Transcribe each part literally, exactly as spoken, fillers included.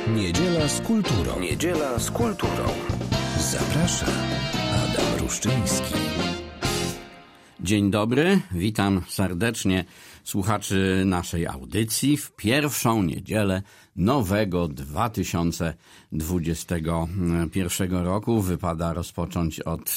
Niedziela z kulturą. Niedziela z kulturą. Zaprasza Adam Ruszczyński. Dzień dobry, witam serdecznie słuchaczy naszej audycji w pierwszą niedzielę nowego dwa tysiące dwudziestego pierwszego roku. Wypada rozpocząć od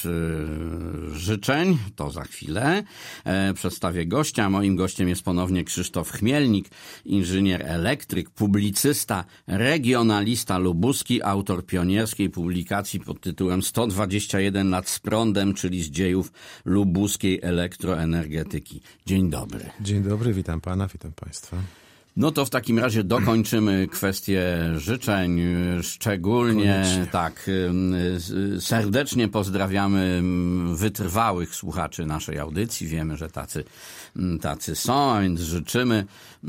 y, życzeń, to za chwilę. E, przedstawię gościa. Moim gościem jest ponownie Krzysztof Chmielnik, inżynier elektryk, publicysta, regionalista lubuski, autor pionierskiej publikacji pod tytułem sto dwadzieścia jeden lat z prądem, czyli z dziejów lubuskiej elektroenergetyki. Dzień dobry. Dzień dobry, witam pana, witam państwa. No to w takim razie dokończymy kwestię życzeń, szczególnie Koniecznie. tak serdecznie pozdrawiamy wytrwałych słuchaczy naszej audycji. Wiemy, że tacy, tacy są, a więc życzymy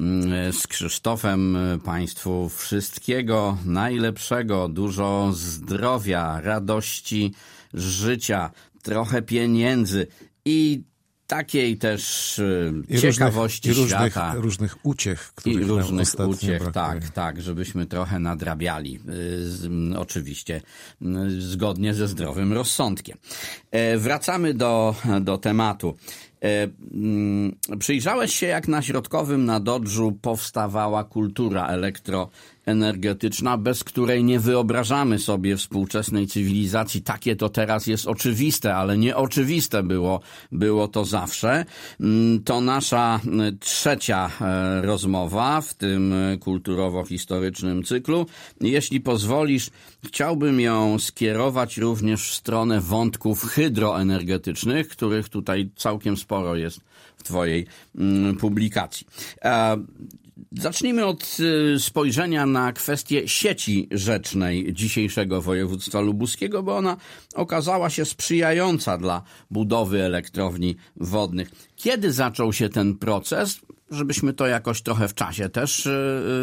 z Krzysztofem państwu wszystkiego najlepszego, dużo zdrowia, radości życia, trochę pieniędzy i takiej też I ciekawości różnych, i świata. Różnych, różnych uciech, których I różnych nam uciech, brakuje. tak, tak, żebyśmy trochę nadrabiali. Z, oczywiście zgodnie ze zdrowym rozsądkiem. E, wracamy do, do tematu. E, m, przyjrzałeś się, jak na Środkowym Nadodrzu powstawała kultura elektroenergetyczna, bez której nie wyobrażamy sobie współczesnej cywilizacji. Takie to teraz jest oczywiste, ale nieoczywiste było, było to zawsze. M, to nasza trzecia e, rozmowa w tym kulturowo-historycznym cyklu. Jeśli pozwolisz, chciałbym ją skierować również w stronę wątków hydroenergetycznych, których tutaj całkiem sporo jest w twojej mm, publikacji. E, zacznijmy od y, spojrzenia na kwestię sieci rzecznej dzisiejszego województwa lubuskiego, bo ona okazała się sprzyjająca dla budowy elektrowni wodnych. Kiedy zaczął się ten proces, żebyśmy to jakoś trochę w czasie też y,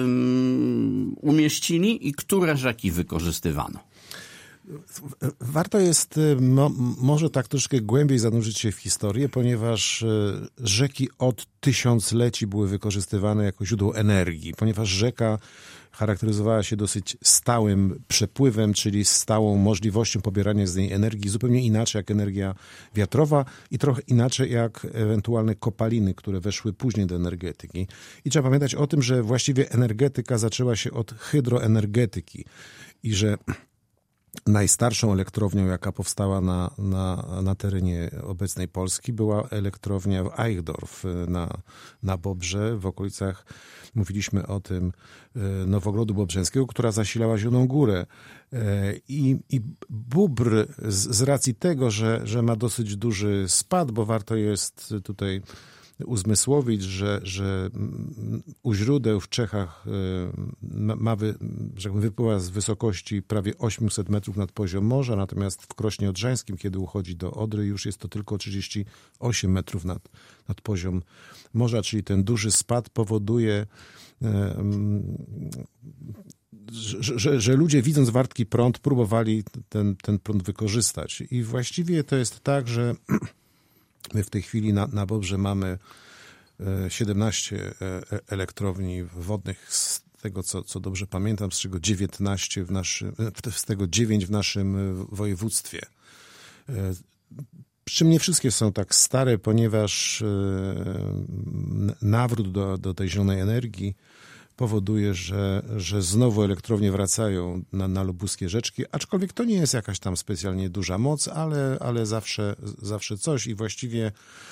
y, umieścili, i które rzeki wykorzystywano? Warto jest mo, może tak troszkę głębiej zanurzyć się w historię, ponieważ rzeki od tysiącleci były wykorzystywane jako źródło energii, ponieważ rzeka charakteryzowała się dosyć stałym przepływem, czyli stałą możliwością pobierania z niej energii, zupełnie inaczej jak energia wiatrowa i trochę inaczej jak ewentualne kopaliny, które weszły później do energetyki. I trzeba pamiętać o tym, że właściwie energetyka zaczęła się od hydroenergetyki i że najstarszą elektrownią, jaka powstała na, na, na terenie obecnej Polski, była elektrownia w Eichdorf na, na Bobrze, w okolicach, mówiliśmy o tym, Nowogrodu Bobrzęskiego, która zasilała Zieloną Górę. I, i Bóbr z, z racji tego, że, że ma dosyć duży spad, bo warto jest tutaj uzmysłowić, że, że u źródeł w Czechach ma, wy, że wypływa z wysokości prawie osiemset metrów nad poziom morza, natomiast w Krośnie Odrzańskim, kiedy uchodzi do Odry, już jest to tylko trzydzieści osiem metrów nad, nad poziom morza, czyli ten duży spad powoduje, że, że, że ludzie, widząc wartki prąd, próbowali ten, ten prąd wykorzystać. I właściwie to jest tak, że my w tej chwili na, na Bobrze mamy siedemnaście elektrowni wodnych, z tego co, co dobrze pamiętam, z czego dziewiętnaście w naszym, z tego dziewięć w naszym województwie. Przy czym nie wszystkie są tak stare, ponieważ nawrót do, do tej zielonej energii powoduje, że, że znowu elektrownie wracają na, na lubuskie rzeczki, aczkolwiek to nie jest jakaś tam specjalnie duża moc, ale, ale zawsze, zawsze coś i właściwie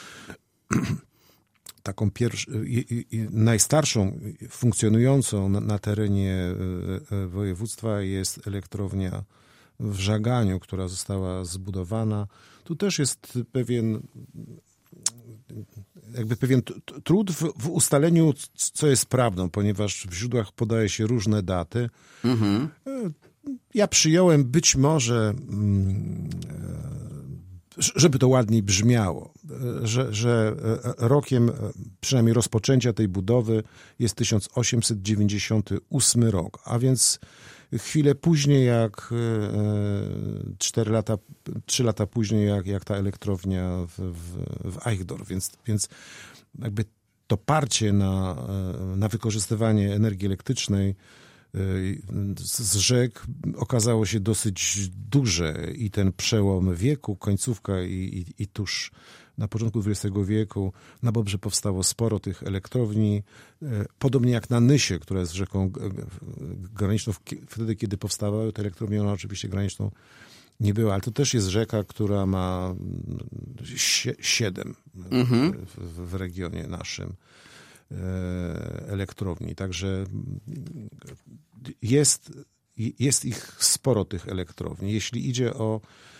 taką pierwszą, i, i, najstarszą funkcjonującą na, na terenie województwa jest elektrownia w Żaganiu, która została zbudowana. Tu też jest pewien jakby pewien trud w, w ustaleniu, co jest prawdą, ponieważ w źródłach podaje się różne daty. Mhm. Ja przyjąłem być może, żeby to ładniej brzmiało, że, że rokiem przynajmniej rozpoczęcia tej budowy jest tysiąc osiemset dziewięćdziesiąty ósmy rok, a więc chwilę później, jak cztery lata, trzy lata później, jak, jak ta elektrownia w, w, w Eichdorf, więc, więc jakby to parcie na, na wykorzystywanie energii elektrycznej z rzek okazało się dosyć duże i ten przełom wieku, końcówka i, i, i tuż na początku dwudziestego wieku na Bobrze powstało sporo tych elektrowni, podobnie jak na Nysie, która jest rzeką graniczną. Wtedy, kiedy powstawały te elektrownie, ona oczywiście graniczną nie była, ale to też jest rzeka, która ma sie, siedem mhm. w, w regionie naszym elektrowni. Także jest, jest ich sporo, tych elektrowni. Jeśli idzie o,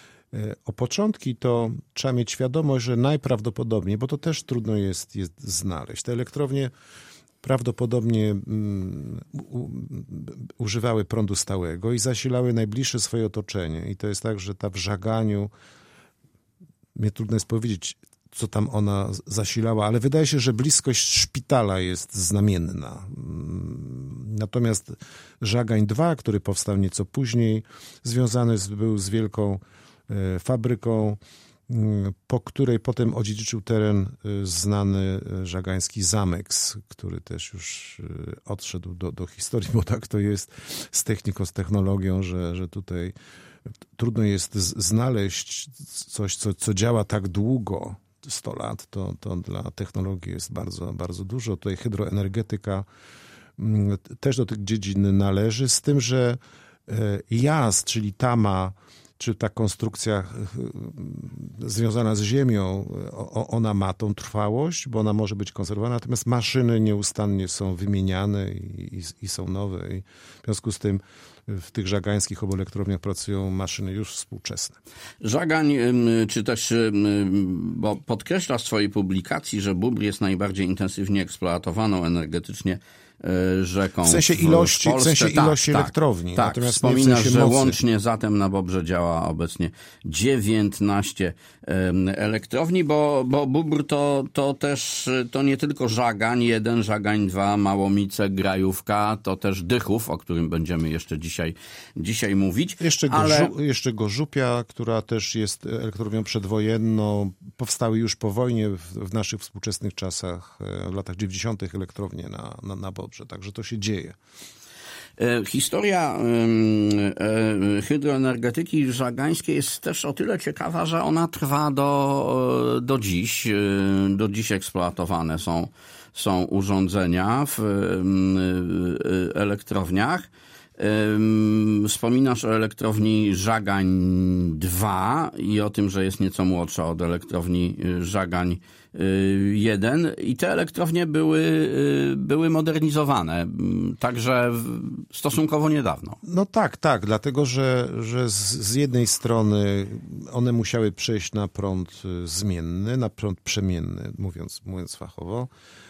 o początki, to trzeba mieć świadomość, że najprawdopodobniej, bo to też trudno jest, jest znaleźć. Te elektrownie prawdopodobnie um, u, używały prądu stałego i zasilały najbliższe swoje otoczenie. I to jest tak, że ta w żaganiu, mnie trudno jest powiedzieć, co tam ona zasilała, ale wydaje się, że bliskość szpitala jest znamienna. Natomiast Żagań dwa, który powstał nieco później, związany był z wielką fabryką, po której potem odziedziczył teren znany żagański Zameks, który też już odszedł do, do historii, bo tak to jest z techniką, z technologią, że, że tutaj trudno jest znaleźć coś, co, co działa tak długo, sto lat, to, to dla technologii jest bardzo, bardzo dużo. Tutaj hydroenergetyka też do tych dziedzin należy, z tym, że jaz, czyli tama, czy ta konstrukcja związana z ziemią, ona ma tą trwałość, bo ona może być konserwowana, natomiast maszyny nieustannie są wymieniane i, i, i są nowe. I w związku z tym w tych żagańskich oboelektrowniach pracują maszyny już współczesne. Żagań, czy też, bo podkreśla w swojej publikacji, że Bóbr jest najbardziej intensywnie eksploatowaną energetycznie rzeką. W sensie ilości, w, w, w sensie tak, ilości tak, elektrowni. Tak, Natomiast wspominasz, nie w sensie że mocy. łącznie zatem na Bobrze działa obecnie dziewiętnaście elektrowni, bo, bo Bóbr to, to też, to nie tylko Żagań jeden, Żagań dwa, Małomice, Grajówka, to też Dychów, o którym będziemy jeszcze dzisiaj, dzisiaj mówić. Jeszcze, ale... Gorzu, jeszcze Gorzupia, która też jest elektrownią przedwojenną. Powstały już po wojnie w, w naszych współczesnych czasach, w latach dziewięćdziesiątych elektrownie na, na, na Bobrze. Także to się dzieje. Historia hydroenergetyki żagańskiej jest też o tyle ciekawa, że ona trwa do, do dziś. Do dziś eksploatowane są, są urządzenia w elektrowniach. Wspominasz o elektrowni Żagań dwa i o tym, że jest nieco młodsza od elektrowni Żagań jeden i te elektrownie były, były modernizowane, także stosunkowo niedawno. No tak, tak, dlatego że, że z, z jednej strony one musiały przejść na prąd zmienny, na prąd przemienny, mówiąc, mówiąc fachowo,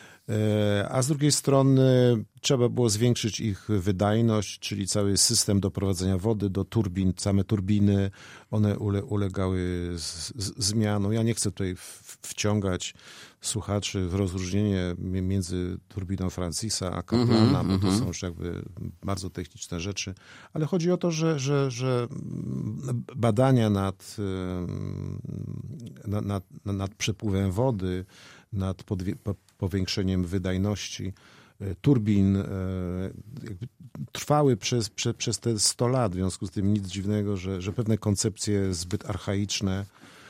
a z drugiej strony trzeba było zwiększyć ich wydajność, czyli cały system doprowadzenia wody do turbin, same turbiny, one ule, ulegały z, z, zmianom. Ja nie chcę tutaj w, wciągać słuchaczy w rozróżnienie między turbiną Francisa a Kaplana, mm-hmm, bo to mm-hmm. są już jakby bardzo techniczne rzeczy, ale chodzi o to, że, że, że badania nad, nad, nad, nad przepływem wody, nad podwie, powiększeniem wydajności turbin jakby trwały przez, przez, przez te sto lat. W związku z tym nic dziwnego, że, że pewne koncepcje zbyt archaiczne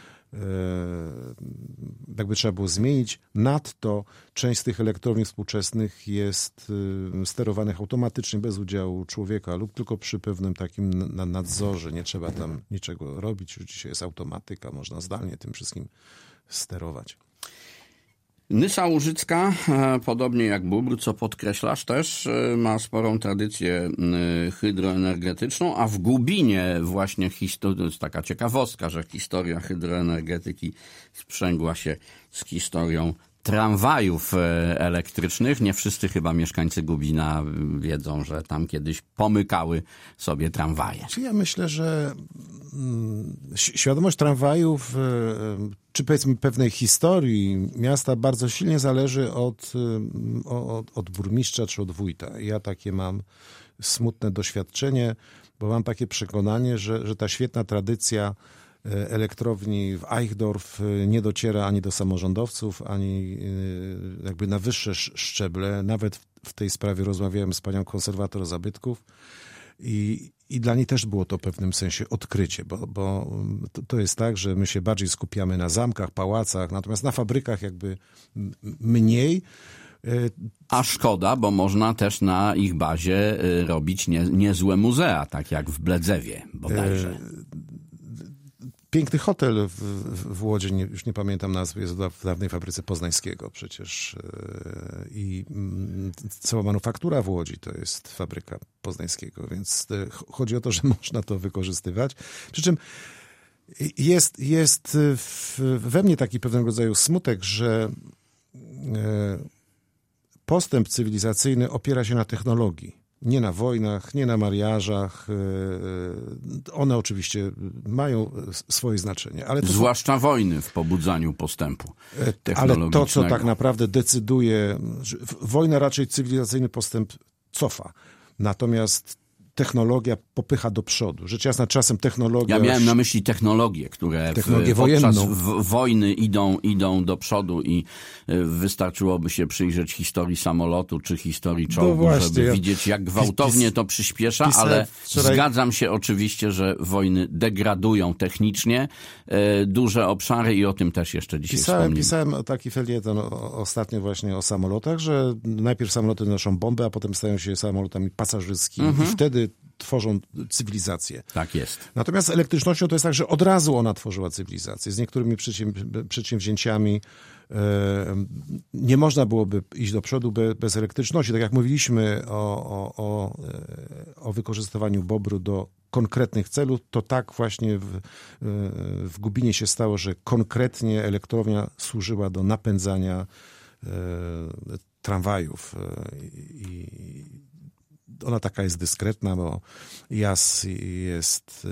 jakby trzeba było zmienić. Nadto część z tych elektrowni współczesnych jest sterowanych automatycznie bez udziału człowieka lub tylko przy pewnym takim nadzorze. Nie trzeba tam niczego robić. Już dzisiaj jest automatyka, można zdalnie tym wszystkim sterować. Nysa Łużycka, podobnie jak Bóbr, co podkreślasz też, ma sporą tradycję hydroenergetyczną, a w Gubinie właśnie historia, to jest taka ciekawostka, że historia hydroenergetyki sprzęgła się z historią tramwajów elektrycznych. Nie wszyscy chyba mieszkańcy Gubina wiedzą, że tam kiedyś pomykały sobie tramwaje. Ja myślę, że świadomość tramwajów, czy powiedzmy pewnej historii miasta bardzo silnie zależy od, od, od burmistrza czy od wójta. Ja takie mam smutne doświadczenie, bo mam takie przekonanie, że, że ta świetna tradycja elektrowni w Eichdorf nie dociera ani do samorządowców, ani jakby na wyższe szczeble. Nawet w tej sprawie rozmawiałem z panią konserwator zabytków i, i dla niej też było to w pewnym sensie odkrycie, bo, bo to, to jest tak, że my się bardziej skupiamy na zamkach, pałacach, natomiast na fabrykach jakby mniej. A szkoda, bo można też na ich bazie robić nie, niezłe muzea, tak jak w Bledzewie bodajże. Piękny hotel w, w Łodzi, nie, już nie pamiętam nazwy, jest w dawnej fabryce Poznańskiego przecież. I cała manufaktura w Łodzi to jest fabryka Poznańskiego, więc chodzi o to, że można to wykorzystywać. Przy czym jest, jest w, we mnie taki pewnego rodzaju smutek, że postęp cywilizacyjny opiera się na technologii. Nie na wojnach, nie na mariażach. One oczywiście mają swoje znaczenie. Ale to, zwłaszcza wojny w pobudzaniu postępu technologicznego. Ale to, co tak naprawdę decyduje, wojna raczej cywilizacyjny postęp cofa. Natomiast technologia popycha do przodu. Rzecz jasna, czasem technologia... Ja miałem na myśli technologie, które technologię w, podczas wojenną. w, wojny idą, idą do przodu i wystarczyłoby się przyjrzeć historii samolotu czy historii czołgu, no właśnie, żeby ja widzieć, jak gwałtownie pis, to przyspiesza, ale wczoraj... zgadzam się oczywiście, że wojny degradują technicznie e, duże obszary i o tym też jeszcze dzisiaj pisałem, wspomnimy. Pisałem taki felieton ostatnio właśnie o samolotach, że najpierw samoloty noszą bombę, a potem stają się samolotami pasażerskimi mhm. i wtedy tworzą cywilizację. Tak jest. Natomiast z elektrycznością to jest tak, że od razu ona tworzyła cywilizację. Z niektórymi przedsięwzięciami e, nie można byłoby iść do przodu be, bez elektryczności. Tak jak mówiliśmy o, o, o, o wykorzystywaniu bobru do konkretnych celów, to tak właśnie w, w Gubinie się stało, że konkretnie elektrownia służyła do napędzania e, tramwajów i ona taka jest dyskretna, bo Jas jest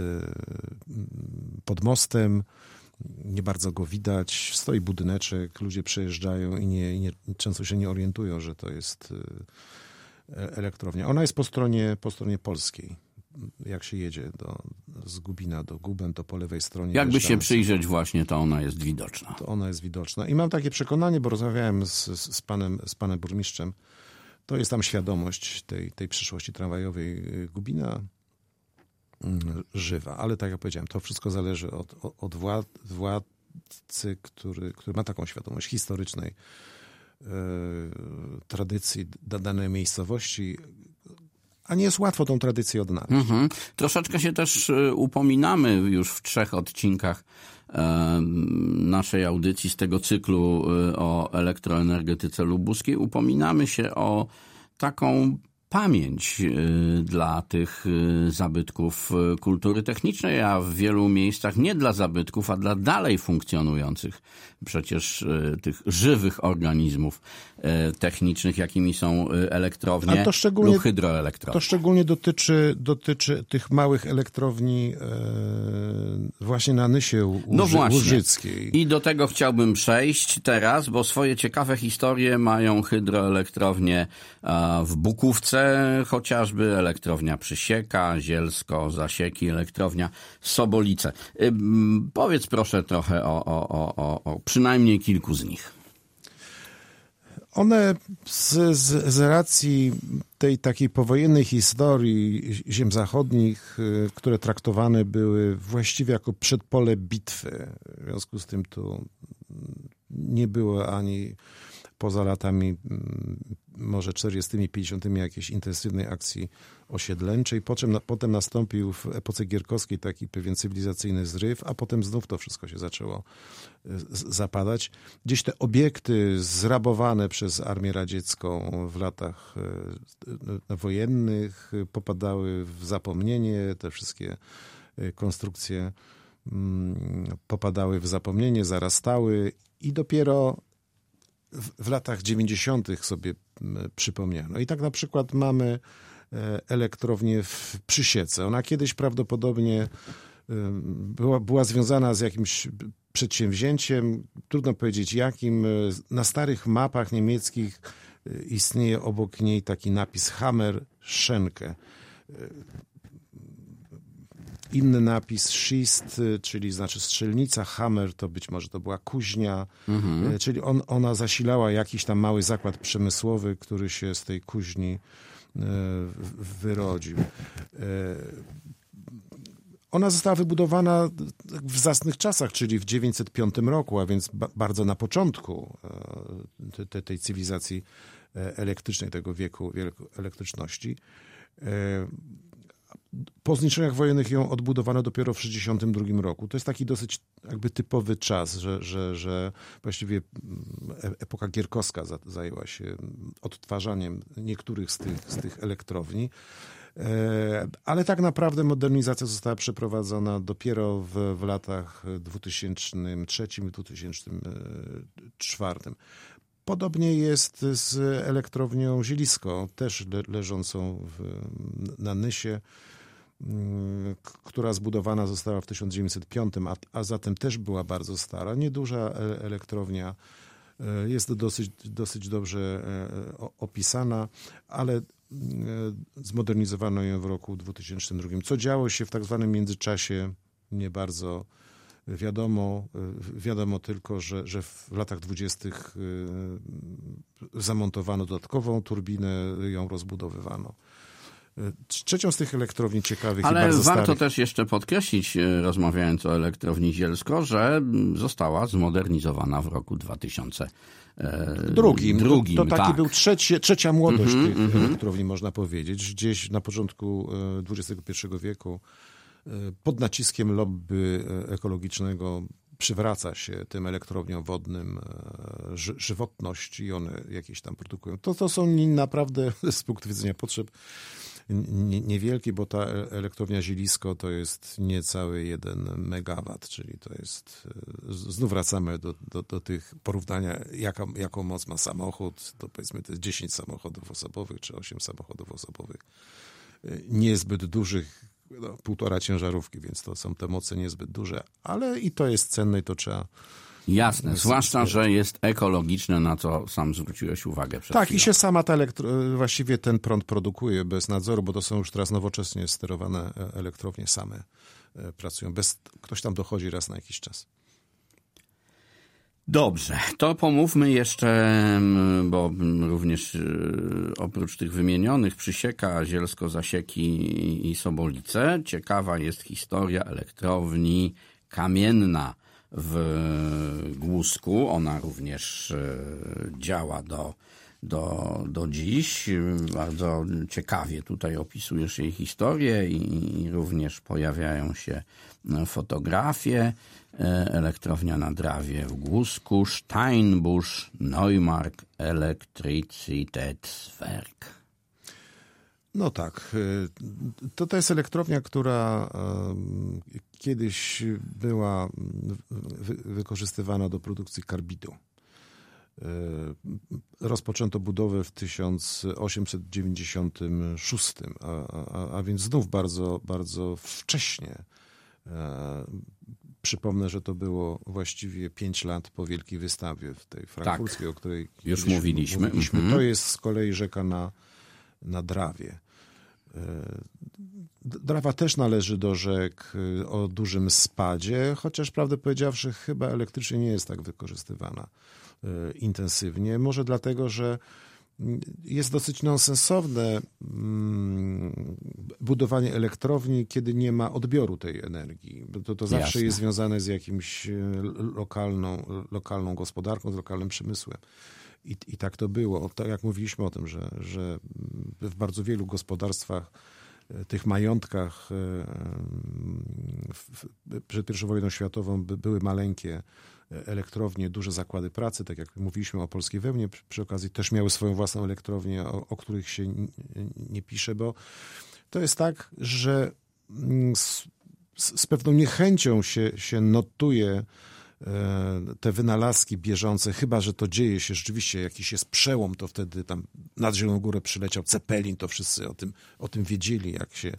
pod mostem, nie bardzo go widać, stoi budyneczek, ludzie przejeżdżają i, nie, i nie, często się nie orientują, że to jest elektrownia. Ona jest po stronie, po stronie polskiej. Jak się jedzie do, z Gubina do Guben, to po lewej stronie... Jakby się przyjrzeć właśnie, to ona jest widoczna. To ona jest widoczna. I mam takie przekonanie, bo rozmawiałem z, z, panem, z panem burmistrzem, to jest tam świadomość tej, tej przyszłości tramwajowej Gubina żywa. Ale tak jak powiedziałem, to wszystko zależy od, od władz, władcy, który, który ma taką świadomość historycznej e, tradycji danej miejscowości, a nie jest łatwo tą tradycję odnaleźć. Mhm. Troszeczkę się też upominamy już w trzech odcinkach naszej audycji z tego cyklu o elektroenergetyce lubuskiej. Upominamy się o taką pamięć dla tych zabytków kultury technicznej, a w wielu miejscach nie dla zabytków, a dla dalej funkcjonujących przecież tych żywych organizmów technicznych, jakimi są elektrownie lub hydroelektrownie. To szczególnie dotyczy, dotyczy tych małych elektrowni właśnie na Nysie Łuży, no właśnie. Łużyckiej. I do tego chciałbym przejść teraz, bo swoje ciekawe historie mają hydroelektrownie w Bukówce, chociażby elektrownia Przysieka, Zielsko, Zasieki, elektrownia Sobolice. Powiedz proszę trochę o, o, o, o przynajmniej kilku z nich. One z, z, z racji tej takiej powojennej historii ziem zachodnich, które traktowane były właściwie jako przedpole bitwy, w związku z tym tu nie było ani poza latami może czterdziestymi, pięćdziesiątymi jakiejś intensywnej akcji osiedleńczej. Potem, potem nastąpił w epoce gierkowskiej taki pewien cywilizacyjny zryw, a potem znów to wszystko się zaczęło zapadać. Gdzieś te obiekty zrabowane przez Armię Radziecką w latach wojennych popadały w zapomnienie. Te wszystkie konstrukcje popadały w zapomnienie, zarastały i dopiero w, w latach dziewięćdziesiątych sobie przypomniano. I tak na przykład mamy elektrownię w Przysiece. Ona kiedyś prawdopodobnie była, była związana z jakimś przedsięwzięciem, trudno powiedzieć jakim. Na starych mapach niemieckich istnieje obok niej taki napis Hammer Schenke. inny napis, schist, czyli znaczy strzelnica, hammer to być może to była kuźnia, mhm. czyli on, ona zasilała jakiś tam mały zakład przemysłowy, który się z tej kuźni wyrodził. Ona została wybudowana w zacnych czasach, czyli w dziewięćset piątym roku, a więc ba- bardzo na początku te, te, tej cywilizacji elektrycznej, tego wieku, wieku elektryczności. Po zniszczeniach wojennych ją odbudowano dopiero w tysiąc dziewięćset sześćdziesiątym drugim roku. To jest taki dosyć jakby typowy czas, że, że, że właściwie epoka gierkowska zajęła się odtwarzaniem niektórych z tych, z tych elektrowni. Ale tak naprawdę modernizacja została przeprowadzona dopiero w, w latach dwutysięcznym trzecim i dwutysięcznym czwartym. Podobnie jest z elektrownią Zielisko, też le, leżącą w, na Nysie, k- która zbudowana została w tysiąc dziewięćset piątym, a, a zatem też była bardzo stara. Nieduża e- elektrownia, e, jest dosyć, dosyć dobrze e, o, opisana, ale e, zmodernizowano ją w roku dwutysięcznym drugim. Co działo się w tak zwanym międzyczasie, nie bardzo wiadomo. Wiadomo tylko, że, że w latach dwudziestych zamontowano dodatkową turbinę, ją rozbudowywano. Trzecią z tych elektrowni ciekawych Ale i bardzo warto starych... też jeszcze podkreślić, rozmawiając o elektrowni Zielsko, że została zmodernizowana w roku dwa tysiące drugim. drugim. To, to taki tak. był trzeci, trzecia młodość mm-hmm, tych mm-hmm. elektrowni, można powiedzieć. Gdzieś na początku dwudziestego pierwszego wieku pod naciskiem lobby ekologicznego przywraca się tym elektrowniom wodnym ży- żywotność i one jakieś tam produkują. To, to są naprawdę z punktu widzenia potrzeb niewielkie, bo ta elektrownia Zielisko to jest niecały jeden megawat, czyli to jest, znów wracamy do, do, do tych porównania, jaka, jaką moc ma samochód, to powiedzmy to jest dziesięć samochodów osobowych, czy osiem samochodów osobowych, niezbyt dużych, no, półtora ciężarówki, więc to są te moce niezbyt duże, ale i to jest cenne i to trzeba... Jasne, zwłaszcza, że jest ekologiczne, na co sam zwróciłeś uwagę przed Tak, chwilą. i się sama ta elektro... właściwie ten prąd produkuje bez nadzoru, bo to są już teraz nowocześnie sterowane elektrownie, same pracują. Bez... Ktoś tam dochodzi raz na jakiś czas. Dobrze, to pomówmy jeszcze, bo również oprócz tych wymienionych Przysieka, Zielsko, Zasieki i Sobolice, ciekawa jest historia elektrowni Kamienna w Głusku. Ona również działa do, do, do dziś. Bardzo ciekawie tutaj opisujesz jej historię i, i również pojawiają się fotografie. Elektrownia na Drawie w Głusku, Steinbusch, Neumark, Elektrizitätswerk. No tak. To, to jest elektrownia, która kiedyś była wy, wykorzystywana do produkcji karbidu. Rozpoczęto budowę w tysiąc osiemset dziewięćdziesiątym szóstym, a, a, a więc znów bardzo, bardzo wcześnie. Przypomnę, że to było właściwie pięć lat po Wielkiej Wystawie w tej frankfurskiej, tak, o której już mówiliśmy. mówiliśmy. Mm-hmm. To jest z kolei rzeka na, na Drawie. Drawa też należy do rzek o dużym spadzie, chociaż prawdę powiedziawszy chyba elektrycznie nie jest tak wykorzystywana intensywnie. Może dlatego, że jest dosyć nonsensowne budowanie elektrowni, kiedy nie ma odbioru tej energii. To, to zawsze Jasne. jest związane z jakimś lokalną, lokalną gospodarką, z lokalnym przemysłem. I, I tak to było. Tak jak mówiliśmy o tym, że, że w bardzo wielu gospodarstwach, tych majątkach przed pierwszą wojną światową były maleńkie elektrownie, duże zakłady pracy, tak jak mówiliśmy o Polskiej Wełnie, przy, przy okazji też miały swoją własną elektrownię, o, o których się nie, nie pisze, bo to jest tak, że z, z pewną niechęcią się, się notuje te wynalazki bieżące, chyba że to dzieje się rzeczywiście, jakiś jest przełom, to wtedy tam nad Zieloną Górę przyleciał Zeppelin, to wszyscy o tym, o tym wiedzieli, jak się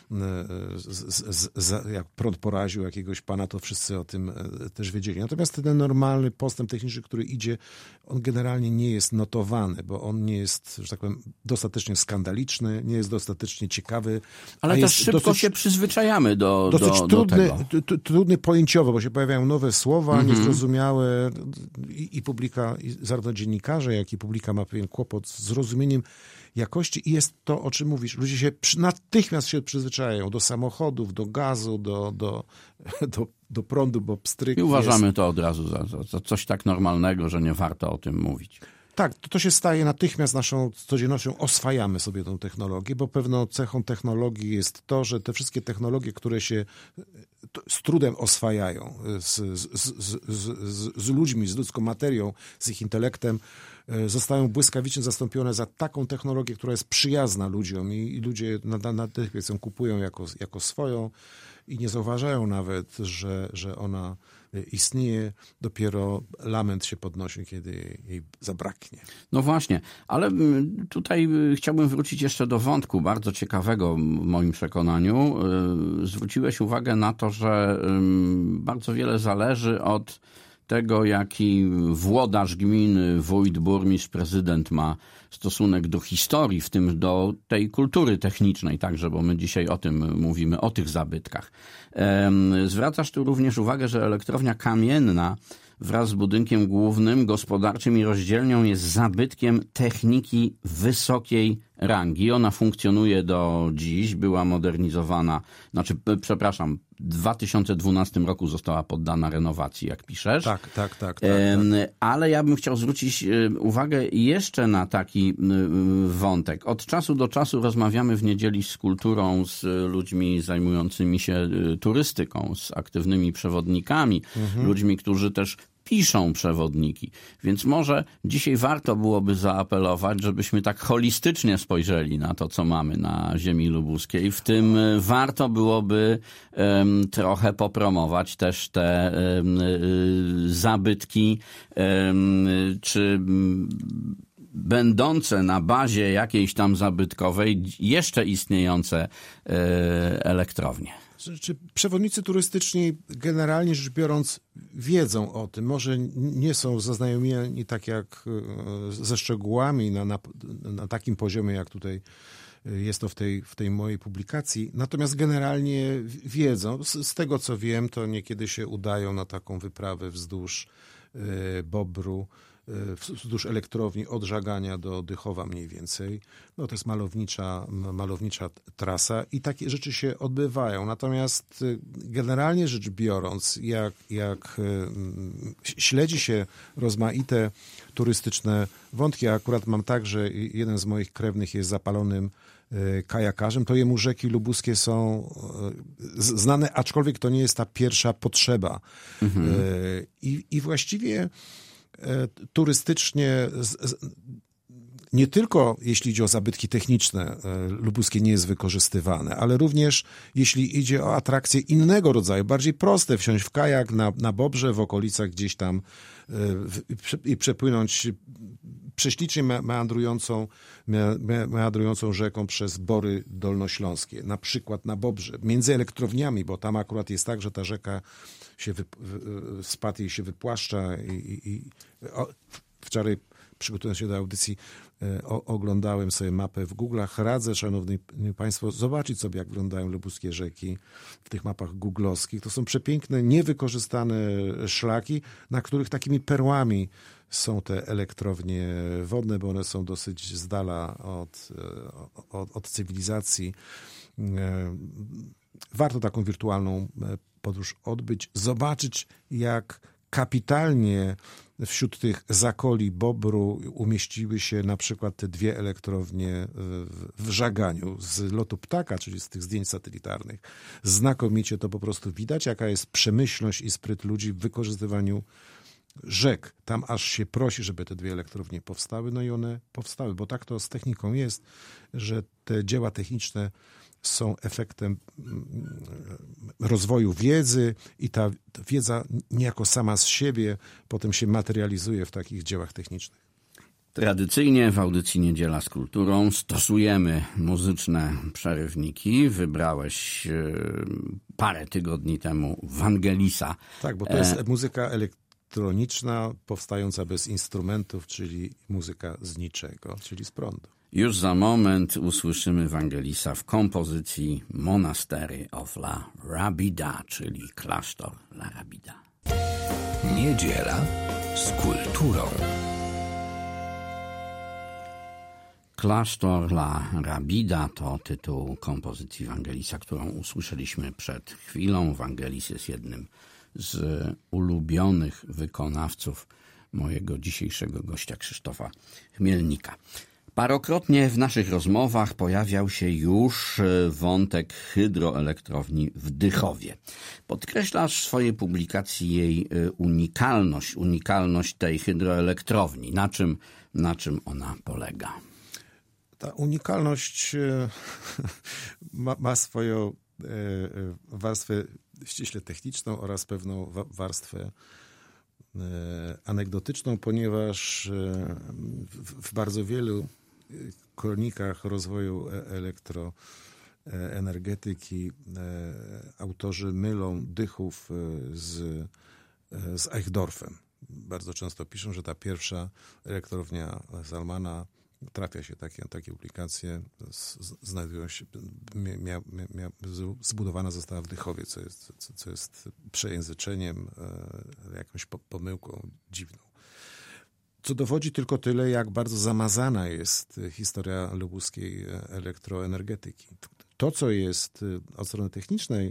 z, z, z, jak prąd poraził jakiegoś pana, to wszyscy o tym też wiedzieli. Natomiast ten normalny postęp techniczny, który idzie, on generalnie nie jest notowany, bo on nie jest, że tak powiem, dostatecznie skandaliczny, nie jest dostatecznie ciekawy. Ale też szybko dosyć, się przyzwyczajamy do, do, dosyć do trudny, tego. T, trudny pojęciowo, bo się pojawiają nowe słowa, mm-hmm. niezrozumiałe i, i publika, i zarówno dziennikarze, jak i publika ma pewien kłopot z zrozumieniem jakości i jest to, o czym mówisz. Ludzie się przy, natychmiast się przyzwyczajają do samochodów, do gazu, do, do, do, do prądu, bo pstryk I uważamy jest... to od razu za, za, za coś tak normalnego, że nie warto o tym mówić. Tak, to, to się staje natychmiast naszą codziennością, oswajamy sobie tę technologię, bo pewną cechą technologii jest to, że te wszystkie technologie, które się z trudem oswajają z, z, z, z, z ludźmi, z ludzką materią, z ich intelektem, zostają błyskawicznie zastąpione za taką technologię, która jest przyjazna ludziom i, i ludzie natychmiast ją kupują jako, jako swoją i nie zauważają nawet, że, że ona istnieje, dopiero lament się podnosi, kiedy jej, jej zabraknie. No właśnie, ale tutaj chciałbym wrócić jeszcze do wątku bardzo ciekawego w moim przekonaniu. Zwróciłeś uwagę na to, że bardzo wiele zależy od tego, jaki włodarz gminy, wójt, burmistrz, prezydent ma stosunek do historii, w tym do tej kultury technicznej także, bo my dzisiaj o tym mówimy, o tych zabytkach. Zwracasz tu również uwagę, że elektrownia kamienna wraz z budynkiem głównym, gospodarczym i rozdzielnią jest zabytkiem techniki wysokiej rangi. Ona funkcjonuje do dziś, była modernizowana, znaczy, przepraszam, w dwa tysiące dwunastym roku została poddana renowacji, jak piszesz. Tak, tak, tak. tak, tak. Ale ja bym chciał zwrócić uwagę jeszcze na taki wątek. Od czasu do czasu rozmawiamy w niedzieli z kulturą, z ludźmi zajmującymi się turystyką, z aktywnymi przewodnikami, mhm. ludźmi, którzy też piszą przewodniki. Więc może dzisiaj warto byłoby zaapelować, żebyśmy tak holistycznie spojrzeli na to, co mamy na ziemi lubuskiej. W tym warto byłoby um, trochę popromować też te um, zabytki, um, czy będące na bazie jakiejś tam zabytkowej jeszcze istniejące e, elektrownie. Czy przewodnicy turystyczni generalnie rzecz biorąc wiedzą o tym, może nie są zaznajomieni tak jak ze szczegółami na, na, na takim poziomie, jak tutaj jest to w tej, w tej mojej publikacji, natomiast generalnie wiedzą. Z, z tego co wiem, to niekiedy się udają na taką wyprawę wzdłuż y, Bobru, wzdłuż elektrowni od Żagania do Dychowa mniej więcej. No to jest malownicza, malownicza trasa i takie rzeczy się odbywają. Natomiast generalnie rzecz biorąc, jak, jak śledzi się rozmaite turystyczne wątki, ja akurat mam tak, że jeden z moich krewnych jest zapalonym kajakarzem, to jemu rzeki lubuskie są znane, aczkolwiek to nie jest ta pierwsza potrzeba. Mhm. I, i właściwie turystycznie, nie tylko jeśli idzie o zabytki techniczne, lubuskie nie jest wykorzystywane, ale również jeśli idzie o atrakcje innego rodzaju, bardziej proste, wsiąść w kajak na, na Bobrze w okolicach gdzieś tam i przepłynąć prześlicznie meandrującą, meandrującą rzeką przez Bory Dolnośląskie, na przykład na Bobrze, między elektrowniami, bo tam akurat jest tak, że ta rzeka się wy, spad jej się wypłaszcza i, i, i o, wczoraj przygotowując się do audycji o, oglądałem sobie mapę w Google'ach. Radzę, szanowni państwo, zobaczyć sobie, jak wyglądają lubuskie rzeki w tych mapach googlowskich. To są przepiękne, niewykorzystane szlaki, na których takimi perłami są te elektrownie wodne, bo one są dosyć z dala od, od, od cywilizacji. Warto taką wirtualną podróż odbyć, zobaczyć, jak kapitalnie wśród tych zakoli Bobru umieściły się na przykład te dwie elektrownie w Żaganiu z lotu ptaka, czyli z tych zdjęć satelitarnych. Znakomicie to po prostu widać, jaka jest przemyślność i spryt ludzi w wykorzystywaniu rzek. Tam aż się prosi, żeby te dwie elektrownie powstały, no i one powstały, bo tak to z techniką jest, że te dzieła techniczne są efektem rozwoju wiedzy i ta wiedza niejako sama z siebie potem się materializuje w takich dziełach technicznych. Tradycyjnie w audycji Niedziela z Kulturą stosujemy muzyczne przerywniki. Wybrałeś parę tygodni temu Vangelisa. Tak, bo to jest muzyka elektroniczna powstająca bez instrumentów, czyli muzyka z niczego, czyli z prądu. Już za moment usłyszymy Vangelisa w kompozycji Monastery of la Rabida, czyli klasztor La Rabida. Niedziela z kulturą. Klasztor La Rabida to tytuł kompozycji Vangelisa, którą usłyszeliśmy przed chwilą. Vangelis jest jednym z ulubionych wykonawców mojego dzisiejszego gościa Krzysztofa Chmielnika. Parokrotnie w naszych rozmowach pojawiał się już wątek hydroelektrowni w Dychowie. Podkreślasz w swojej publikacji jej unikalność, unikalność tej hydroelektrowni. Na czym, na czym ona polega? Ta unikalność ma, ma swoją warstwę ściśle techniczną oraz pewną warstwę anegdotyczną, ponieważ w bardzo wielu kronikach rozwoju elektroenergetyki autorzy mylą Dychów z, z Eichdorfem. Bardzo często piszą, że ta pierwsza elektrownia Zalmana, trafia się takie, takie publikacje, znajdują się, mia, mia, zbudowana została w Dychowie, co jest, co, co jest przejęzyczeniem, jakąś pomyłką dziwną. Co dowodzi tylko tyle, jak bardzo zamazana jest historia lubuskiej elektroenergetyki. To, co jest od strony technicznej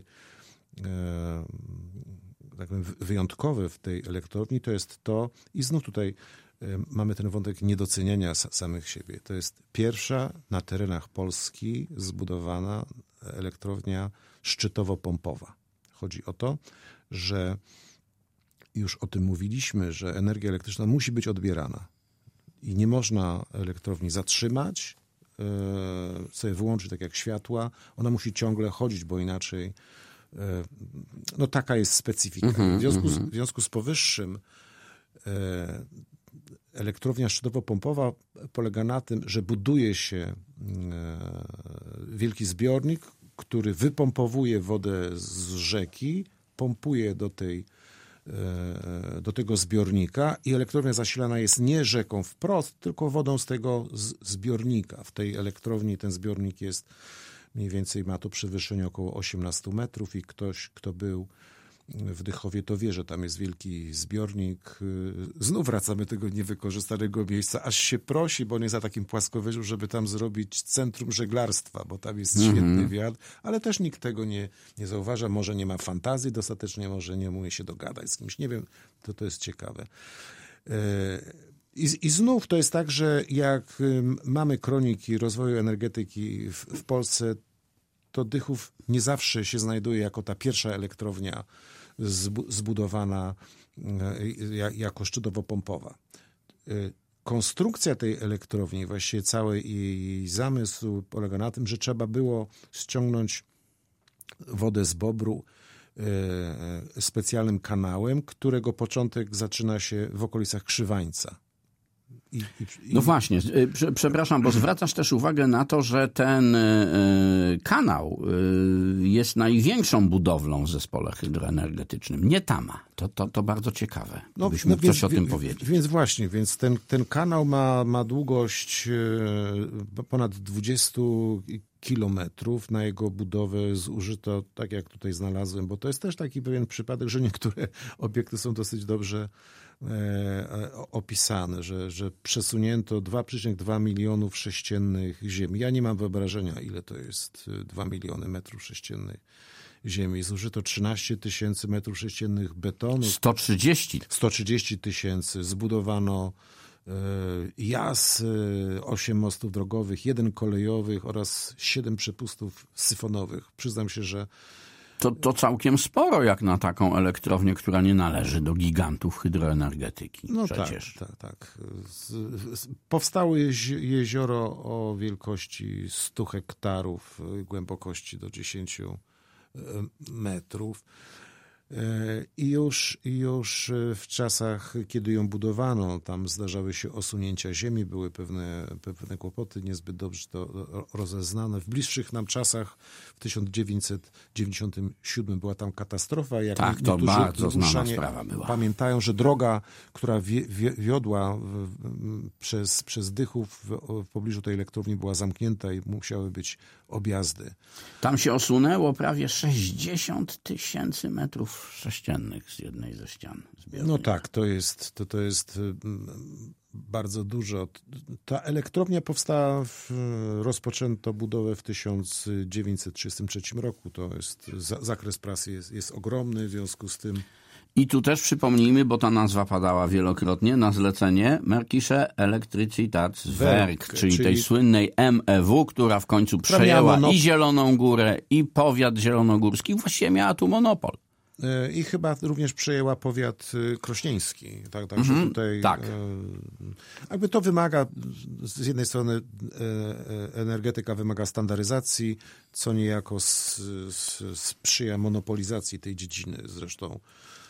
tak powiem, wyjątkowe w tej elektrowni, to jest to, i znów tutaj mamy ten wątek niedoceniania samych siebie. To jest pierwsza na terenach Polski zbudowana elektrownia szczytowo-pompowa. Chodzi o to, że już o tym mówiliśmy, że energia elektryczna musi być odbierana i nie można elektrowni zatrzymać, sobie wyłączyć tak jak światła. Ona musi ciągle chodzić, bo inaczej no taka jest specyfika. W związku z, w związku z powyższym elektrownia szczytowo-pompowa polega na tym, że buduje się wielki zbiornik, który wypompowuje wodę z rzeki, pompuje do, tej, do tego zbiornika i elektrownia zasilana jest nie rzeką wprost, tylko wodą z tego zbiornika. W tej elektrowni ten zbiornik jest mniej więcej, ma to przewyższenie około osiemnaście metrów i ktoś, kto był w Dychowie, to wie, że tam jest wielki zbiornik. Znów wracamy do tego niewykorzystanego miejsca, aż się prosi, bo on jest za takim płaskowyżu, żeby tam zrobić centrum żeglarstwa, bo tam jest mm-hmm. świetny wiatr, ale też nikt tego nie, nie zauważa. Może nie ma fantazji dostatecznie, może nie umie się dogadać z kimś. Nie wiem, to to jest ciekawe. I, I znów to jest tak, że jak mamy kroniki rozwoju energetyki w, w Polsce, to Dychów nie zawsze się znajduje jako ta pierwsza elektrownia zbudowana jako szczytowo-pompowa. Konstrukcja tej elektrowni, właściwie cały jej zamysł polega na tym, że trzeba było ściągnąć wodę z Bobru specjalnym kanałem, którego początek zaczyna się w okolicach Krzywańca. I, i, i... No właśnie, przepraszam, bo zwracasz też uwagę na to, że ten y, kanał y, jest największą budowlą w zespole hydroenergetycznym, nie Tama. To, to, to bardzo ciekawe, no, byśmy no, coś więc, o tym powiedzieli. Więc właśnie, więc ten, ten kanał ma, ma długość y, ponad dwadzieścia kilometrów. Na jego budowę zużyto, tak jak tutaj znalazłem, bo to jest też taki pewien przypadek, że niektóre obiekty są dosyć dobrze e, opisane, że, że przesunięto dwa przecinek dwa milionów sześciennych ziemi. Ja nie mam wyobrażenia, ile to jest dwa miliony metrów sześciennych ziemi. Zużyto trzynaście tysięcy metrów sześciennych betonu. sto trzydzieści. sto trzydzieści tysięcy. Zbudowano Jas, osiem mostów drogowych, jeden kolejowych oraz siedem przepustów syfonowych. Przyznam się, że To, to całkiem sporo jak na taką elektrownię, która nie należy do gigantów hydroenergetyki. No przecież. tak, tak, tak. Z, z, powstało jezi, jezioro o wielkości stu hektarów, głębokości do dziesięciu metrów. I już, I już w czasach, kiedy ją budowano, tam zdarzały się osunięcia ziemi, były pewne, pewne kłopoty, niezbyt dobrze to rozeznane. W bliższych nam czasach, w tysiąc dziewięćset dziewięćdziesiątym siódmym była tam katastrofa. Jak tak, to bardzo znana sprawa była. Pamiętają, że droga, która wie, wie, wiodła w, przez, przez Dychów w, w pobliżu tej elektrowni była zamknięta i musiały być objazdy. Tam się osunęło prawie sześćdziesiąt tysięcy metrów sześciennych z jednej ze ścian zbiornik. No tak, to jest, to, to jest bardzo dużo. Ta elektrownia powstała, w, rozpoczęto budowę w tysiąc dziewięćset trzydziestym trzecim roku. To jest, zakres pracy jest, jest ogromny, w związku z tym. I tu też przypomnijmy, bo ta nazwa padała wielokrotnie, na zlecenie Märkische Elektricitätswerk, czyli, czyli tej słynnej M E W, która w końcu przejęła monop... i Zieloną Górę, i powiat zielonogórski. Właściwie miała tu monopol. I chyba również przejęła powiat krośnieński. Tak, także mm-hmm, tutaj tak. Jakby to wymaga, z jednej strony energetyka wymaga standaryzacji, co niejako sprzyja monopolizacji tej dziedziny. Zresztą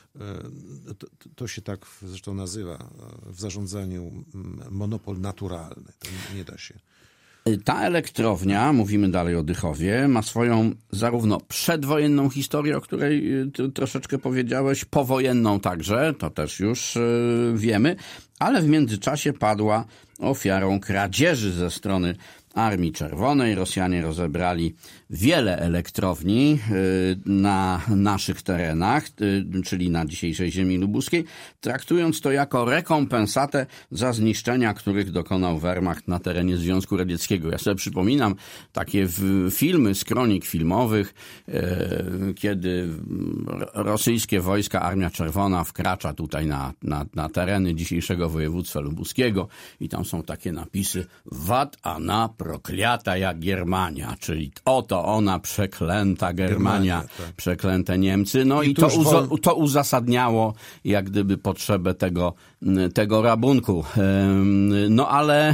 to, to się tak zresztą nazywa w zarządzaniu monopol naturalny. To nie da się. Ta elektrownia, mówimy dalej o Dychowie, ma swoją zarówno przedwojenną historię, o której troszeczkę powiedziałeś, powojenną także, to też już wiemy, ale w międzyczasie padła ofiarą kradzieży ze strony Armii Czerwonej. Rosjanie rozebrali wiele elektrowni na naszych terenach, czyli na dzisiejszej ziemi lubuskiej, traktując to jako rekompensatę za zniszczenia, których dokonał Wehrmacht na terenie Związku Radzieckiego. Ja sobie przypominam takie filmy z kronik filmowych, kiedy rosyjskie wojska, Armia Czerwona wkracza tutaj na, na, na tereny dzisiejszego województwa lubuskiego i tam są takie napisy: Wat ana prokliata jak Germania, czyli oto ona przeklęta Germania, Germania tak. Przeklęte Niemcy. No i, i to, uzo- wol... to uzasadniało jak gdyby potrzebę tego, tego rabunku. No ale...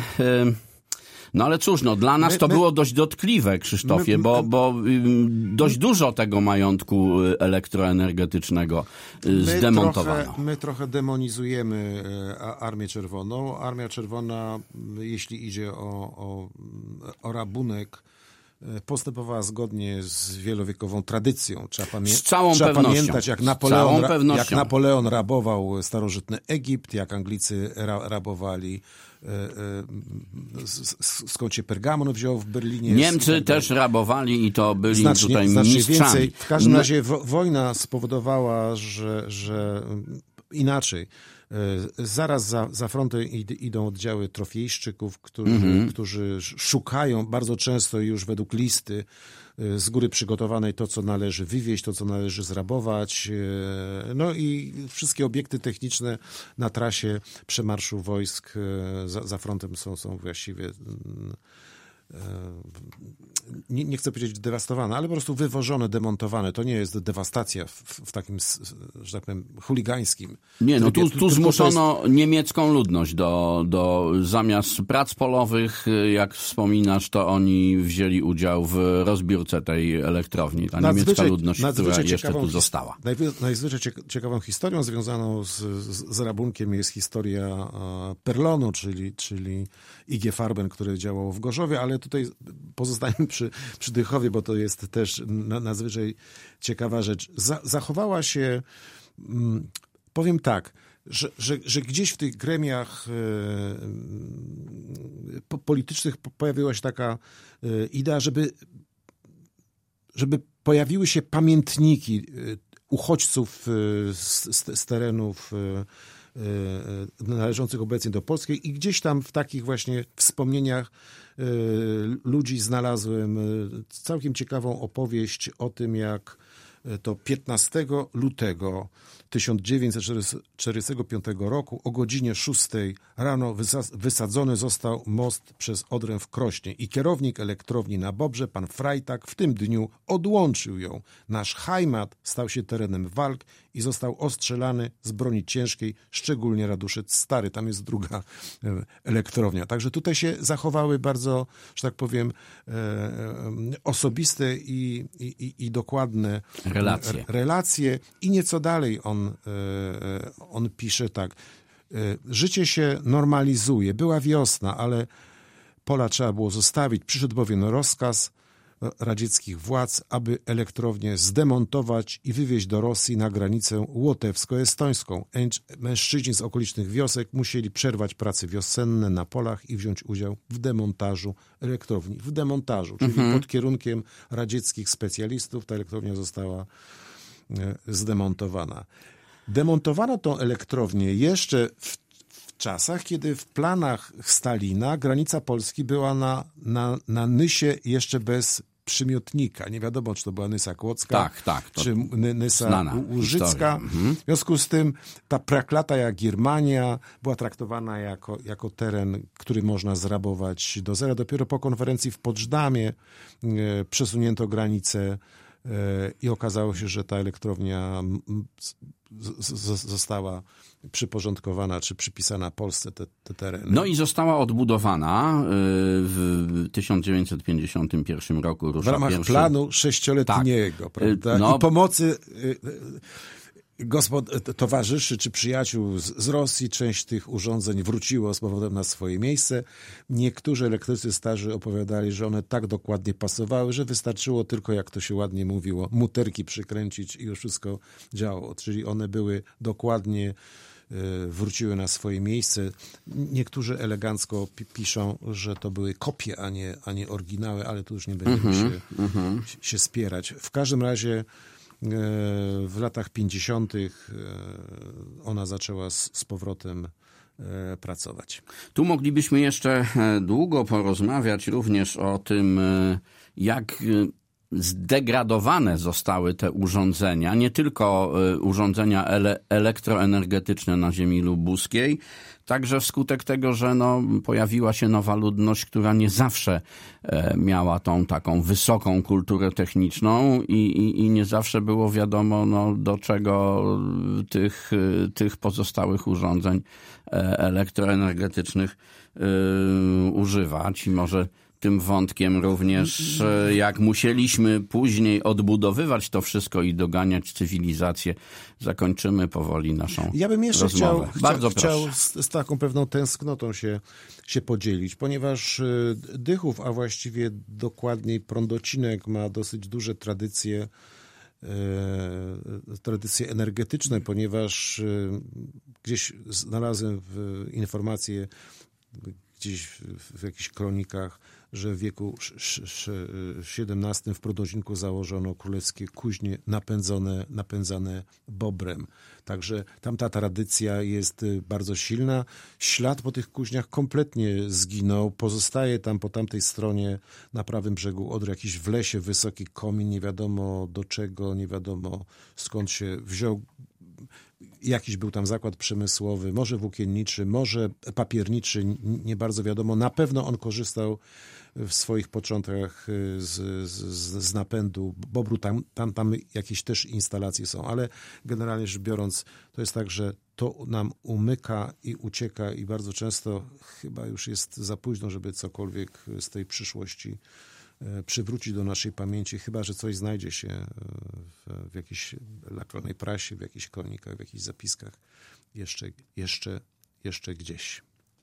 No ale cóż, no dla nas my, to my, było dość dotkliwe, Krzysztofie, my, bo, bo dość dużo tego majątku elektroenergetycznego zdemontowano. Trochę, my trochę demonizujemy Armię Czerwoną. Armia Czerwona, jeśli idzie o, o, o rabunek, postępowała zgodnie z wielowiekową tradycją. Trzeba, pamię- z całą trzeba pewnością. pamiętać, jak Napoleon, ra- jak Napoleon rabował starożytny Egipt, jak Anglicy ra- rabowali skąd się Pergamon wziął w Berlinie. Niemcy tak też rabowali i to byli znacznie, tutaj znacznie mistrzami. Więcej. W każdym no. razie wo- wojna spowodowała, że, że inaczej. Zaraz za, za frontem idą oddziały trofejszczyków, którzy, mm-hmm. którzy szukają bardzo często już według listy z góry przygotowanej to, co należy wywieźć, to, co należy zrabować. No i wszystkie obiekty techniczne na trasie przemarszu wojsk za, za frontem są, są właściwie... Nie, nie chcę powiedzieć dewastowane, ale po prostu wywożone, demontowane. To nie jest dewastacja w, w takim, że tak powiem, chuligańskim. Nie, no tu, tu zmuszono jest... niemiecką ludność do, do zamiast prac polowych, jak wspominasz, to oni wzięli udział w rozbiórce tej elektrowni. Ta nadzwyczaj, niemiecka ludność, która jeszcze tu została. Najzwyczaj ciekawą historią związaną z, z, z rabunkiem jest historia Perlonu, czyli, czyli I G Farben, które działało w Gorzowie, ale tutaj pozostajemy przy, przy Dychowie, bo to jest też na, nadzwyczaj ciekawa rzecz. Za, zachowała się, mm, powiem tak, że, że, że gdzieś w tych gremiach e, politycznych pojawiła się taka e, idea, żeby, żeby pojawiły się pamiętniki e, uchodźców e, z, z, z terenów e, należących obecnie do Polski i gdzieś tam w takich właśnie wspomnieniach ludzi znalazłem całkiem ciekawą opowieść o tym, jak to piętnastego lutego tysiąc dziewięćset czterdziestego piątego roku o godzinie szóstej rano wysadzony został most przez Odrę w Krośnie i kierownik elektrowni na Bobrze, pan Frajtak, w tym dniu odłączył ją. Nasz Heimat stał się terenem walk i został ostrzelany z broni ciężkiej, szczególnie Raduszec Stary. Tam jest druga elektrownia. Także tutaj się zachowały bardzo, że tak powiem, osobiste i, i, i dokładne relacje. relacje. I nieco dalej on, on pisze tak. Życie się normalizuje. Była wiosna, ale pola trzeba było zostawić. Przyszedł bowiem rozkaz radzieckich władz, aby elektrownię zdemontować i wywieźć do Rosji na granicę łotewsko-estońską. Mężczyźni z okolicznych wiosek musieli przerwać prace wiosenne na polach i wziąć udział w demontażu elektrowni. W demontażu, czyli mhm. pod kierunkiem radzieckich specjalistów ta elektrownia została zdemontowana. Demontowano tą elektrownię jeszcze w, w czasach, kiedy w planach Stalina granica Polski była na, na, na Nysie jeszcze bez przymiotnika. Nie wiadomo, czy to była Nysa Kłodzka, tak, tak, czy Nysa Łużycka. Mhm. W związku z tym ta praklata jak Germania była traktowana jako, jako teren, który można zrabować do zera. Dopiero po konferencji w Poczdamie e, przesunięto granicę e, i okazało się, że ta elektrownia z, z, została przyporządkowana czy przypisana Polsce te, te tereny. No i została odbudowana w tysiąc dziewięćset pięćdziesiątym pierwszym roku. Rusza w ramach pierwszy... planu sześcioletniego, tak. prawda? No... I pomocy gospod... towarzyszy czy przyjaciół z, z Rosji. Część tych urządzeń wróciło z powrotem na swoje miejsce. Niektórzy elektrycy starzy opowiadali, że one tak dokładnie pasowały, że wystarczyło tylko, jak to się ładnie mówiło, muterki przykręcić i już wszystko działało. Czyli one były dokładnie wróciły na swoje miejsce. Niektórzy elegancko piszą, że to były kopie, a nie, a nie oryginały, ale tu już nie będziemy mm-hmm, się, mm-hmm. się spierać. W każdym razie w latach pięćdziesiątych ona zaczęła z, z powrotem pracować. Tu moglibyśmy jeszcze długo porozmawiać również o tym, jak zdegradowane zostały te urządzenia, nie tylko urządzenia ele- elektroenergetyczne na ziemi lubuskiej, także wskutek tego, że no, pojawiła się nowa ludność, która nie zawsze e, miała tą taką wysoką kulturę techniczną i, i, i nie zawsze było wiadomo, no, do czego tych, tych pozostałych urządzeń e, elektroenergetycznych e, używać. I może tym wątkiem również, jak musieliśmy później odbudowywać to wszystko i doganiać cywilizację, zakończymy powoli naszą Ja bym jeszcze rozmowę. chciał, Bardzo chciał proszę. z, z taką pewną tęsknotą się, się podzielić, ponieważ Dychów, a właściwie dokładniej Prądocinek ma dosyć duże tradycje, e, tradycje energetyczne, ponieważ e, gdzieś znalazłem w informacje, gdzieś w, w jakichś kronikach, że w wieku siedemnastym w Prądocinku założono królewskie kuźnie napędzone, napędzane bobrem. Także tamta tradycja jest bardzo silna. Ślad po tych kuźniach kompletnie zginął. Pozostaje tam po tamtej stronie na prawym brzegu Odry jakiś w lesie wysoki komin, nie wiadomo do czego, nie wiadomo skąd się wziął. Jakiś był tam zakład przemysłowy, może włókienniczy, może papierniczy, nie bardzo wiadomo. Na pewno on korzystał w swoich początkach z, z, z napędu bobru. Tam, tam, tam jakieś też instalacje są, ale generalnie rzecz biorąc, to jest tak, że to nam umyka i ucieka i bardzo często chyba już jest za późno, żeby cokolwiek z tej przyszłości przywrócić do naszej pamięci, chyba że coś znajdzie się w, w jakiejś lakronej prasie, w jakichś kronikach, w jakichś zapiskach jeszcze, jeszcze, jeszcze gdzieś.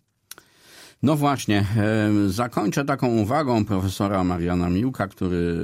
No właśnie, zakończę taką uwagą profesora Mariana Miłka, który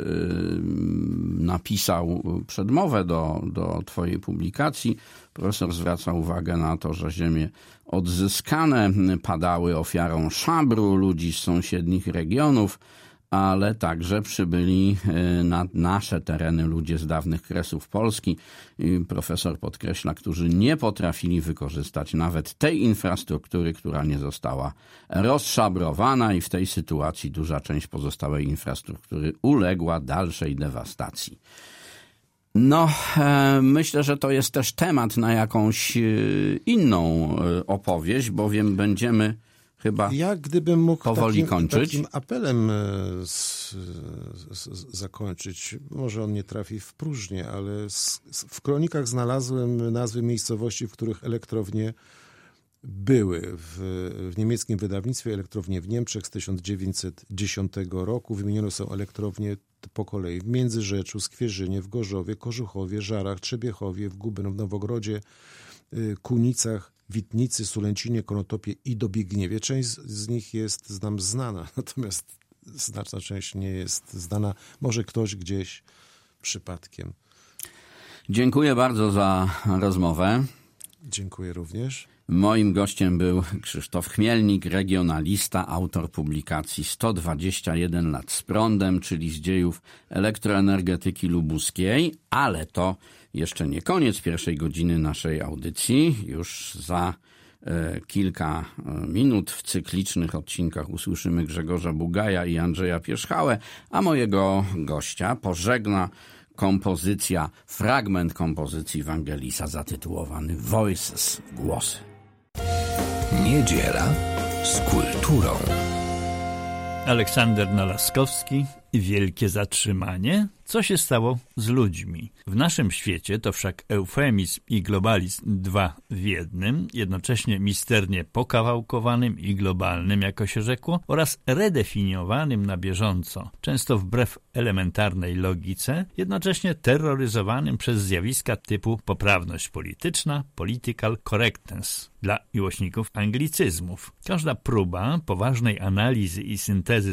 napisał przedmowę do, do twojej publikacji. Profesor zwraca uwagę na to, że ziemie odzyskane padały ofiarą szabru ludzi z sąsiednich regionów, ale także przybyli na nasze tereny ludzie z dawnych kresów Polski. I profesor podkreśla, którzy nie potrafili wykorzystać nawet tej infrastruktury, która nie została rozszabrowana i w tej sytuacji duża część pozostałej infrastruktury uległa dalszej dewastacji. No, e, myślę, że to jest też temat na jakąś e, inną e, opowieść, bowiem będziemy chyba ja gdybym mógł powoli takim, kończyć. takim apelem z, z, z, zakończyć, może on nie trafi w próżnię, ale z, z, w kronikach znalazłem nazwy miejscowości, w których elektrownie były. W, w niemieckim wydawnictwie elektrownie w Niemczech z tysiąc dziewięćset dziesiątego roku. Wymienione są elektrownie po kolei w Międzyrzeczu, Skwierzynie, w Gorzowie, Kożuchowie, Żarach, Trzebiechowie, w Gubę, w Nowogrodzie, Kunicach, Witnicy, Sulęcinie, Konotopie i Dobiegniewie. Część z nich jest nam znana, natomiast znaczna część nie jest znana. Może ktoś gdzieś przypadkiem. Dziękuję bardzo za rozmowę. Dziękuję również. Moim gościem był Krzysztof Chmielnik, regionalista, autor publikacji sto dwadzieścia jeden lat z prądem, czyli z dziejów elektroenergetyki lubuskiej, ale to jeszcze nie koniec pierwszej godziny naszej audycji. Już za e, kilka minut w cyklicznych odcinkach usłyszymy Grzegorza Bugaja i Andrzeja Pierzchałę, a mojego gościa pożegna kompozycja, fragment kompozycji Wangelisa zatytułowany Voices, głosy. Niedziela z kulturą. Aleksander Nalaskowski, Wielkie zatrzymanie. Co się stało z ludźmi? W naszym świecie to wszak eufemizm i globalizm dwa w jednym, jednocześnie misternie pokawałkowanym i globalnym, jako się rzekło, oraz redefiniowanym na bieżąco, często wbrew elementarnej logice, jednocześnie terroryzowanym przez zjawiska typu poprawność polityczna, political correctness dla miłośników anglicyzmów. Każda próba poważnej analizy i syntezy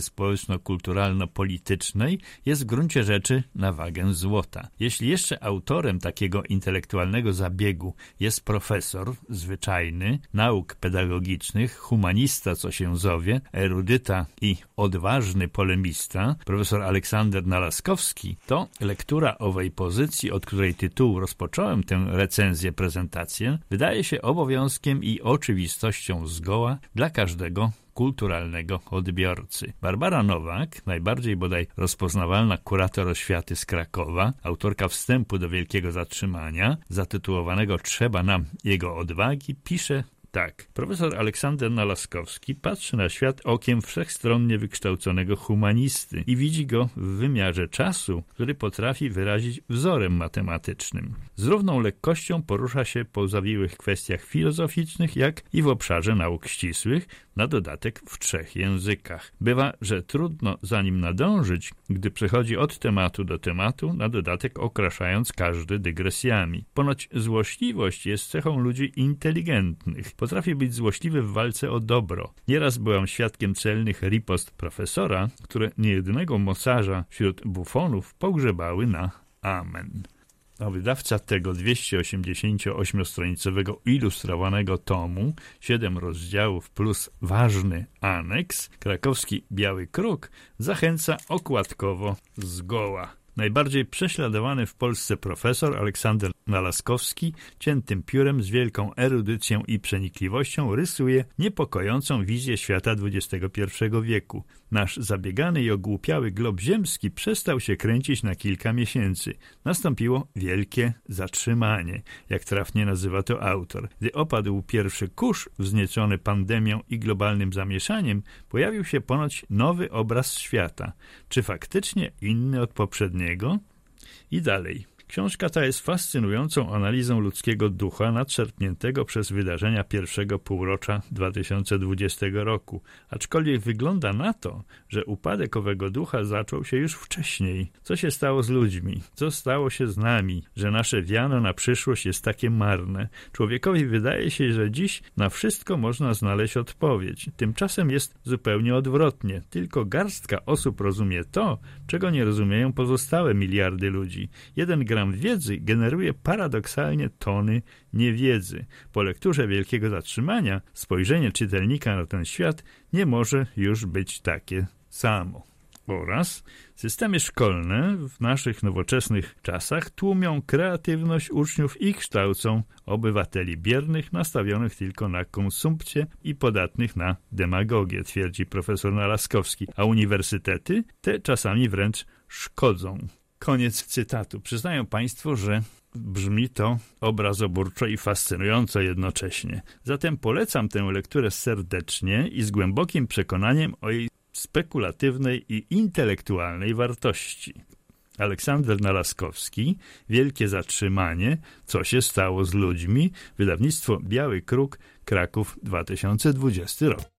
społeczno-kulturalno-politycznej jest w gruncie rzeczy na wagę złota. Jeśli jeszcze autorem takiego intelektualnego zabiegu jest profesor zwyczajny, nauk pedagogicznych, humanista, co się zowie, erudyta i odważny polemista, profesor Aleksander Nalaskowski, to lektura owej pozycji, od której tytułu rozpocząłem tę recenzję, prezentację, wydaje się obowiązkiem i oczywistością zgoła dla każdego kulturalnego odbiorcy. Barbara Nowak, najbardziej bodaj rozpoznawalna kurator oświaty z Krakowa, autorka wstępu do Wielkiego Zatrzymania, zatytułowanego Trzeba nam jego odwagi, pisze tak. Profesor Aleksander Nalaskowski patrzy na świat okiem wszechstronnie wykształconego humanisty i widzi go w wymiarze czasu, który potrafi wyrazić wzorem matematycznym. Z równą lekkością porusza się po zawiłych kwestiach filozoficznych, jak i w obszarze nauk ścisłych, na dodatek w trzech językach. Bywa, że trudno za nim nadążyć, gdy przechodzi od tematu do tematu, na dodatek okraszając każdy dygresjami. Ponoć złośliwość jest cechą ludzi inteligentnych. Potrafi być złośliwy w walce o dobro. Nieraz byłam świadkiem celnych ripost profesora, które niejednego mocarza wśród bufonów pogrzebały na amen. A wydawca tego dwieście osiemdziesięcioośmiostronicowego ilustrowanego tomu, siedem rozdziałów plus ważny aneks, krakowski Biały Kruk, zachęca okładkowo zgoła. Najbardziej prześladowany w Polsce profesor Aleksander Nalaskowski ciętym piórem z wielką erudycją i przenikliwością rysuje niepokojącą wizję świata dwudziestego pierwszego wieku. Nasz zabiegany i ogłupiały glob ziemski przestał się kręcić na kilka miesięcy. Nastąpiło wielkie zatrzymanie, jak trafnie nazywa to autor. Gdy opadł pierwszy kurz wzniecony pandemią i globalnym zamieszaniem, pojawił się ponoć nowy obraz świata. Czy faktycznie inny od poprzedniego? I dalej. Książka ta jest fascynującą analizą ludzkiego ducha nadszarpniętego przez wydarzenia pierwszego półrocza dwa tysiące dwudziestego roku, aczkolwiek wygląda na to, że upadek owego ducha zaczął się już wcześniej. Co się stało z ludźmi? Co stało się z nami, że nasze wiano na przyszłość jest takie marne? Człowiekowi wydaje się, że dziś na wszystko można znaleźć odpowiedź. Tymczasem jest zupełnie odwrotnie. Tylko garstka osób rozumie to, czego nie rozumieją pozostałe miliardy ludzi. Jeden gram wiedzy generuje paradoksalnie tony niewiedzy. Po lekturze Wielkiego Zatrzymania spojrzenie czytelnika na ten świat nie może już być takie samo. Oraz systemy szkolne w naszych nowoczesnych czasach tłumią kreatywność uczniów i kształcą obywateli biernych, nastawionych tylko na konsumpcję i podatnych na demagogię, twierdzi profesor Nalaskowski, a uniwersytety te czasami wręcz szkodzą Koniec cytatu. Przyznają państwo, że brzmi to obrazoburczo i fascynująco jednocześnie. Zatem polecam tę lekturę serdecznie i z głębokim przekonaniem o jej spekulatywnej i intelektualnej wartości. Aleksander Nalaskowski, Wielkie zatrzymanie, co się stało z ludźmi, wydawnictwo Biały Kruk, Kraków, dwa tysiące dwudziesty rok.